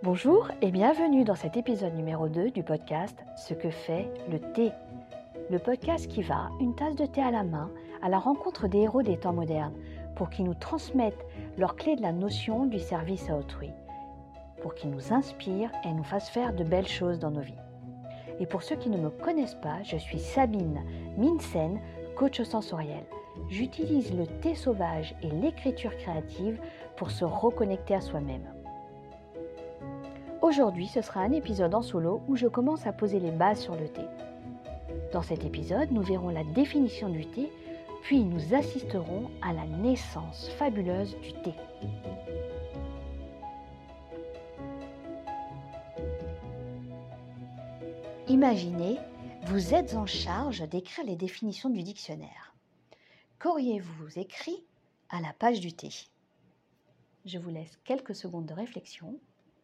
Bonjour et bienvenue dans cet épisode numéro 2 du podcast « Ce que fait le thé ». Le podcast qui va, une tasse de thé à la main, à la rencontre des héros des temps modernes pour qu'ils nous transmettent leurs clés de la notion du service à autrui, pour qu'ils nous inspirent et nous fassent faire de belles choses dans nos vies. Et pour ceux qui ne me connaissent pas, je suis Sabine Minsen, coach sensoriel. J'utilise le thé sauvage et l'écriture créative pour se reconnecter à soi-même. Aujourd'hui, ce sera un épisode en solo où je commence à poser les bases sur le thé. Dans cet épisode, nous verrons la définition du thé, puis nous assisterons à la naissance fabuleuse du thé. Imaginez, vous êtes en charge d'écrire les définitions du dictionnaire. Qu'auriez-vous écrit à la page du thé ? Je vous laisse quelques secondes de réflexion.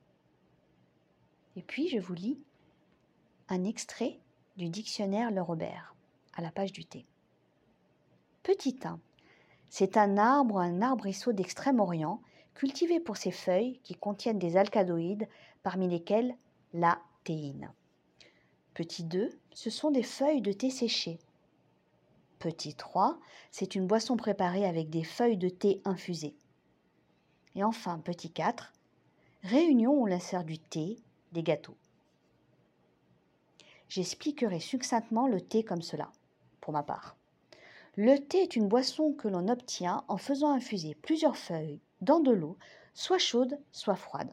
Et puis, je vous lis un extrait du dictionnaire Le Robert, à la page du thé. Petit 1. C'est un arbrisseau d'Extrême-Orient, cultivé pour ses feuilles qui contiennent des alcaloïdes, parmi lesquels la théine. Petit 2. Ce sont des feuilles de thé séchées. Petit 3. C'est une boisson préparée avec des feuilles de thé infusées. Et enfin, petit 4. Réunion où l'on sert du thé, des gâteaux. J'expliquerai succinctement le thé comme cela, pour ma part. Le thé est une boisson que l'on obtient en faisant infuser plusieurs feuilles dans de l'eau, soit chaude, soit froide.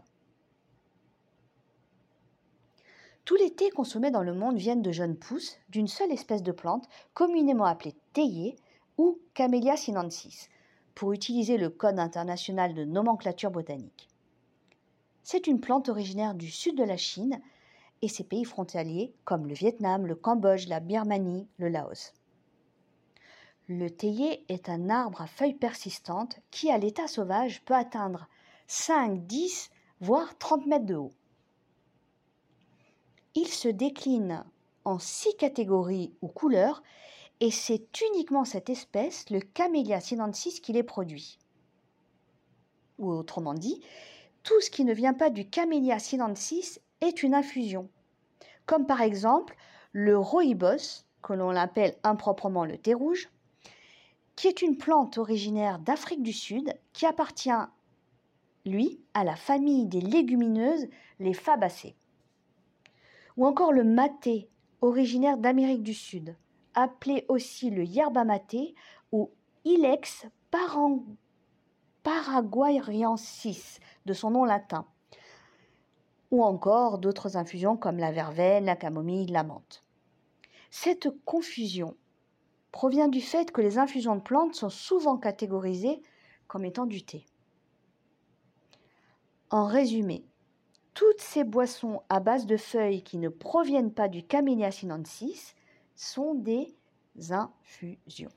Tous les thés consommés dans le monde viennent de jeunes pousses d'une seule espèce de plante, communément appelée théier ou Camellia sinensis, pour utiliser le code international de nomenclature botanique. C'est une plante originaire du sud de la Chine et ses pays frontaliers comme le Vietnam, le Cambodge, la Birmanie, le Laos. Le théier est un arbre à feuilles persistantes qui, à l'état sauvage, peut atteindre 5, 10, voire 30 mètres de haut. Il se décline en 6 catégories ou couleurs et c'est uniquement cette espèce, le Camellia sinensis, qui les produit. Ou autrement dit, tout ce qui ne vient pas du Camellia sinensis est une infusion, comme par exemple le rooibos, que l'on appelle improprement le thé rouge, qui est une plante originaire d'Afrique du Sud qui appartient, lui, à la famille des légumineuses, les Fabacées. Ou encore le maté, originaire d'Amérique du Sud, appelé aussi le yerba maté ou Ilex paraguayensis, de son nom latin. Ou encore d'autres infusions comme la verveine, la camomille, la menthe. Cette confusion provient du fait que les infusions de plantes sont souvent catégorisées comme étant du thé. En résumé, toutes ces boissons à base de feuilles qui ne proviennent pas du Camellia sinensis sont des infusions.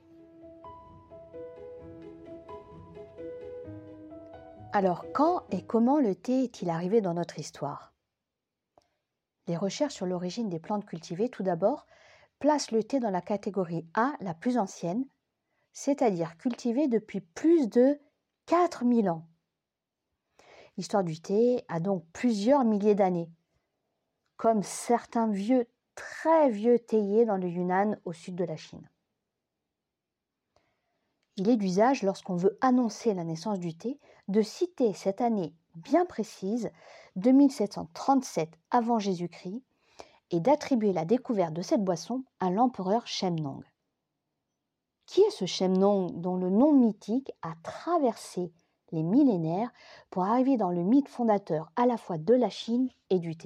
Alors, quand et comment le thé est-il arrivé dans notre histoire ? Les recherches sur l'origine des plantes cultivées, tout d'abord, placent le thé dans la catégorie A, la plus ancienne, c'est-à-dire cultivée depuis plus de 4000 ans. L'histoire du thé a donc plusieurs milliers d'années, comme certains très vieux théiers dans le Yunnan au sud de la Chine. Il est d'usage, lorsqu'on veut annoncer la naissance du thé, de citer cette année bien précise, 2737 avant Jésus-Christ, et d'attribuer la découverte de cette boisson à l'empereur Shennong. Qui est ce Shennong dont le nom mythique a traversé les millénaires pour arriver dans le mythe fondateur à la fois de la Chine et du thé ?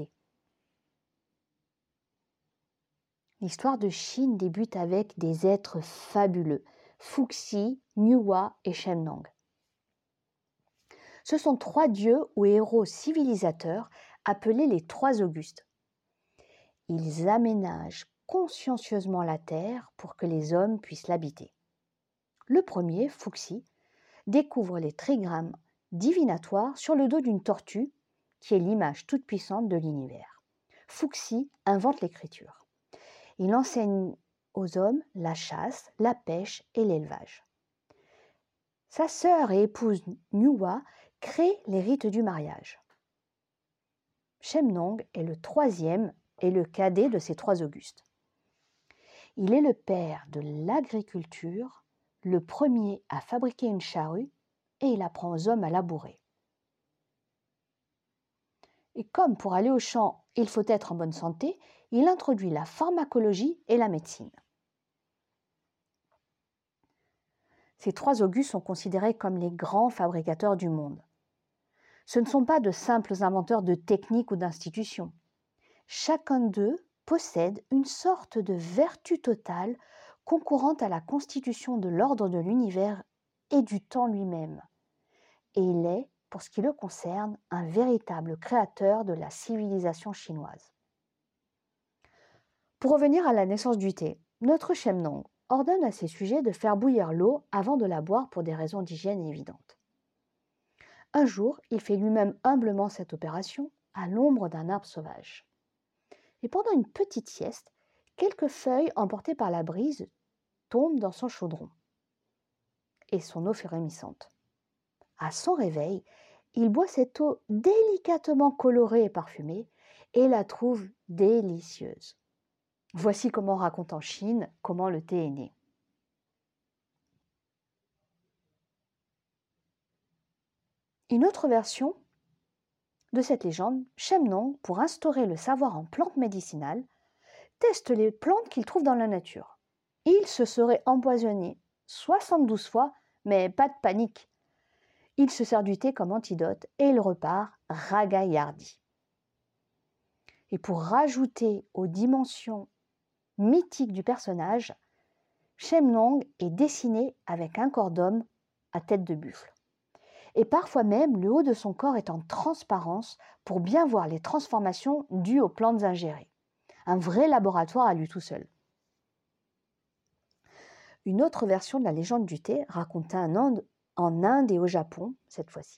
L'histoire de Chine débute avec des êtres fabuleux, Fuxi, Niuwa et Shennong. Ce sont 3 dieux ou héros civilisateurs appelés les 3 Augustes. Ils aménagent consciencieusement la terre pour que les hommes puissent l'habiter. Le premier, Fuxi, découvre les trigrammes divinatoires sur le dos d'une tortue, qui est l'image toute puissante de l'univers. Fuxi invente l'écriture. Il enseigne aux hommes la chasse, la pêche et l'élevage. Sa sœur et épouse Niuwa crée les rites du mariage. Chemnong est le troisième et le cadet de ces trois Augustes. Il est le père de l'agriculture, le premier à fabriquer une charrue et il apprend aux hommes à labourer. Et comme pour aller au champ, il faut être en bonne santé, il introduit la pharmacologie et la médecine. Ces trois Augustes sont considérés comme les grands fabricateurs du monde. Ce ne sont pas de simples inventeurs de techniques ou d'institutions. Chacun d'eux possède une sorte de vertu totale concourant à la constitution de l'ordre de l'univers et du temps lui-même. Et il est, pour ce qui le concerne, un véritable créateur de la civilisation chinoise. Pour revenir à la naissance du thé, notre Chemnong ordonne à ses sujets de faire bouillir l'eau avant de la boire pour des raisons d'hygiène évidentes. Un jour, il fait lui-même humblement cette opération à l'ombre d'un arbre sauvage. Et pendant une petite sieste, quelques feuilles emportées par la brise tombent dans son chaudron. Et son eau frémissante. À son réveil, il boit cette eau délicatement colorée et parfumée et la trouve délicieuse. Voici comment on raconte en Chine comment le thé est né. Une autre version de cette légende, Chemnong, pour instaurer le savoir en plantes médicinales, teste les plantes qu'il trouve dans la nature. Il se serait empoisonné 72 fois, mais pas de panique. Il se sert du thé comme antidote et il repart ragaillardi. Et pour rajouter aux dimensions mythiques du personnage, Chemnong est dessiné avec un corps d'homme à tête de buffle. Et parfois même, le haut de son corps est en transparence pour bien voir les transformations dues aux plantes ingérées. Un vrai laboratoire à lui tout seul. Une autre version de la légende du thé raconte en Inde et au Japon, cette fois-ci.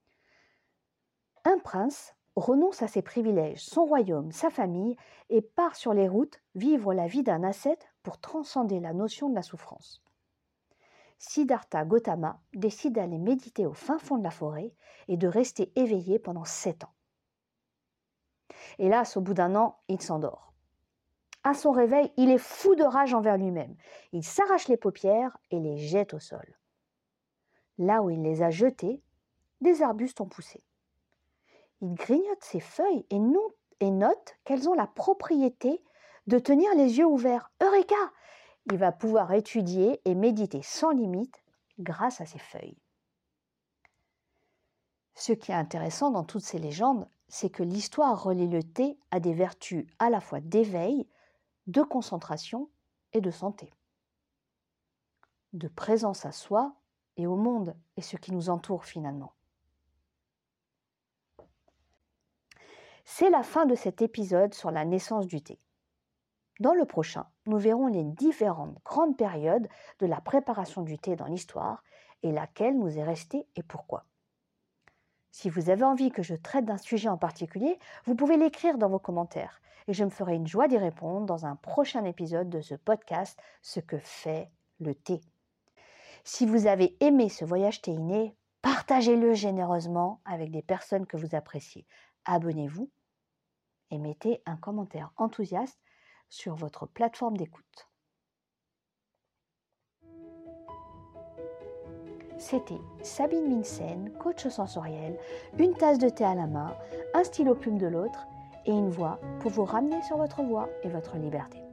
Un prince renonce à ses privilèges, son royaume, sa famille et part sur les routes vivre la vie d'un ascète pour transcender la notion de la souffrance. Siddhartha Gautama décide d'aller méditer au fin fond de la forêt et de rester éveillé pendant 7 ans. Hélas, au bout d'un an, il s'endort. À son réveil, il est fou de rage envers lui-même. Il s'arrache les paupières et les jette au sol. Là où il les a jetées, des arbustes ont poussé. Il grignote ses feuilles et note qu'elles ont la propriété de tenir les yeux ouverts. Eureka! Il va pouvoir étudier et méditer sans limite grâce à ces feuilles. Ce qui est intéressant dans toutes ces légendes, c'est que l'histoire relie le thé à des vertus à la fois d'éveil, de concentration et de santé, de présence à soi et au monde et ce qui nous entoure finalement. C'est la fin de cet épisode sur la naissance du thé. Dans le prochain, nous verrons les différentes grandes périodes de la préparation du thé dans l'histoire et laquelle nous est restée et pourquoi. Si vous avez envie que je traite d'un sujet en particulier, vous pouvez l'écrire dans vos commentaires et je me ferai une joie d'y répondre dans un prochain épisode de ce podcast « Ce que fait le thé ». Si vous avez aimé ce voyage théiné, partagez-le généreusement avec des personnes que vous appréciez. Abonnez-vous et mettez un commentaire enthousiaste sur votre plateforme d'écoute. C'était Sabine Minsen, coach sensoriel, une tasse de thé à la main, un stylo plume de l'autre et une voix pour vous ramener sur votre voie et votre liberté.